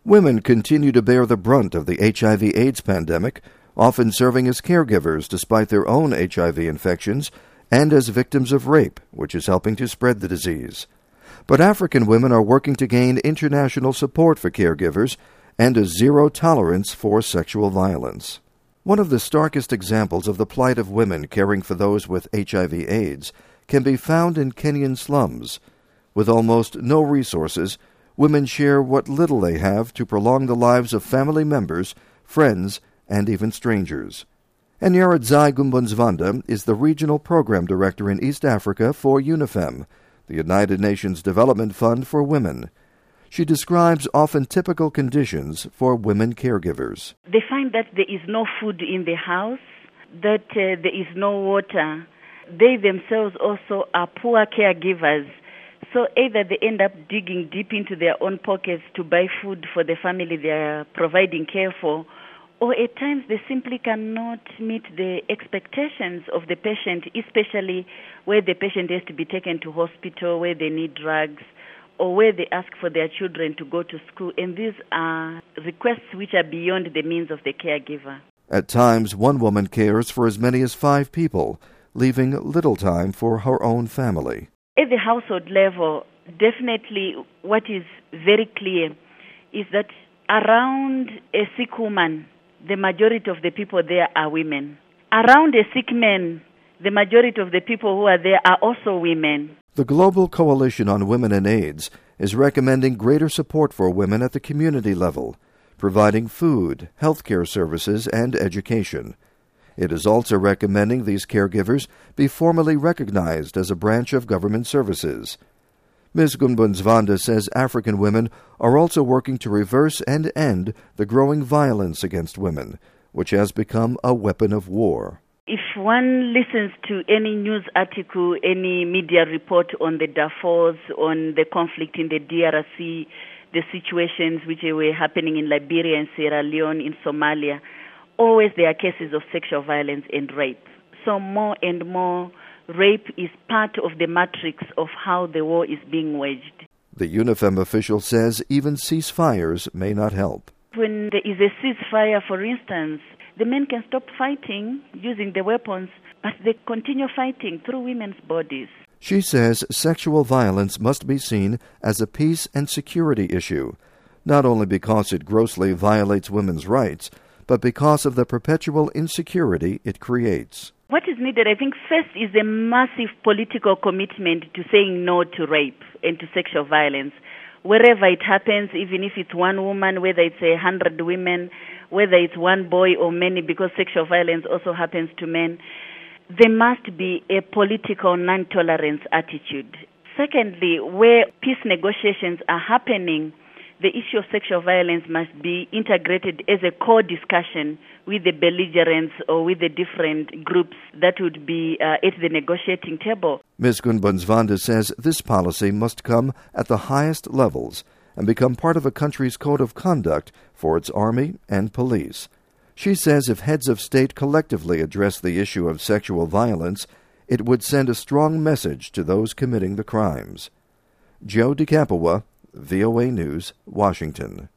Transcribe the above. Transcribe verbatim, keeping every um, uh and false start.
Women continue to bear the brunt of the H I V AIDS pandemic, often serving as caregivers despite their own H I V infections and as victims of rape, which is helping to spread the disease. But African women are working to gain international support for caregivers and a zero tolerance for sexual violence. One of the starkest examples of the plight of women caring for those with H I V AIDS can be found in Kenyan slums. With almost no resources, women share what little they have to prolong the lives of family members, friends, and even strangers. Enyaradzi Gumbunzvanda is the Regional Program Director in East Africa for UNIFEM, the United Nations Development Fund for Women. She describes often typical conditions for women caregivers. They find that there is no food in the house, that uh, there is no water. They themselves also are poor caregivers. So either they end up digging deep into their own pockets to buy food for the family they are providing care for, or at times they simply cannot meet the expectations of the patient, especially where the patient has to be taken to hospital, where they need drugs, or where they ask for their children to go to school. And these are requests which are beyond the means of the caregiver. At times, one woman cares for as many as five people, leaving little time for her own family. At the household level, definitely what is very clear is that around a sick woman, the majority of the people there are women. Around a sick man, the majority of the people who are there are also women. The Global Coalition on Women and AIDS is recommending greater support for women at the community level, providing food, healthcare services, and education. It is also recommending these caregivers be formally recognized as a branch of government services. Miz Gumbunzvanda says African women are also working to reverse and end the growing violence against women, which has become a weapon of war. If one listens to any news article, any media report on the Darfurs, on the conflict in the D R C, the situations which were happening in Liberia and Sierra Leone, in Somalia, always there are cases of sexual violence and rape. So more and more, rape is part of the matrix of how the war is being waged. The UNIFEM official says even ceasefires may not help. When there is a ceasefire, for instance, the men can stop fighting using the weapons, but they continue fighting through women's bodies. She says sexual violence must be seen as a peace and security issue, not only because it grossly violates women's rights, but because of the perpetual insecurity it creates. What is needed, I think, first is a massive political commitment to saying no to rape and to sexual violence. Wherever it happens, even if it's one woman, whether it's a hundred women, whether it's one boy or many, because sexual violence also happens to men, there must be a political non-tolerance attitude. Secondly, where peace negotiations are happening, the issue of sexual violence must be integrated as a core discussion with the belligerents or with the different groups that would be uh, at the negotiating table. Miz Gumbunzvanda says this policy must come at the highest levels and become part of a country's code of conduct for its army and police. She says if heads of state collectively address the issue of sexual violence, it would send a strong message to those committing the crimes. Joe DeCapua, V O A News, Washington.